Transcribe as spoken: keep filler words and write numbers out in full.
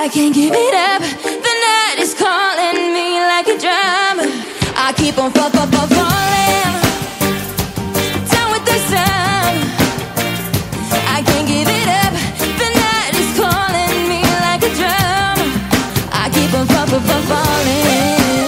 I can't give it up. The night is calling me like a drum. I keep on fall, fall, fall, fall.